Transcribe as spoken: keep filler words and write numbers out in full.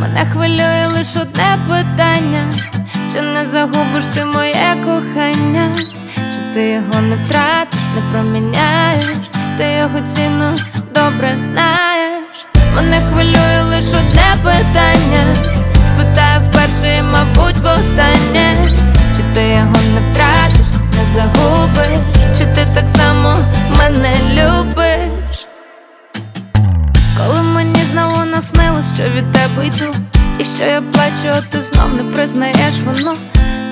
Мене хвилює лише одне питання: чи не загубиш ти моє кохання? Чи ти його не втратиш, не проміняєш? Ти його ціну добре знаєш. Мене хвилює лише одне питання, спитаю вперше і, мабуть, востаннє: чи ти його не втратиш, не загубиш? Чи ти так само мене любиш? Коли мені знову наснилось, що від тебе йду, і що я плачу, а ти знов не признаєш воно.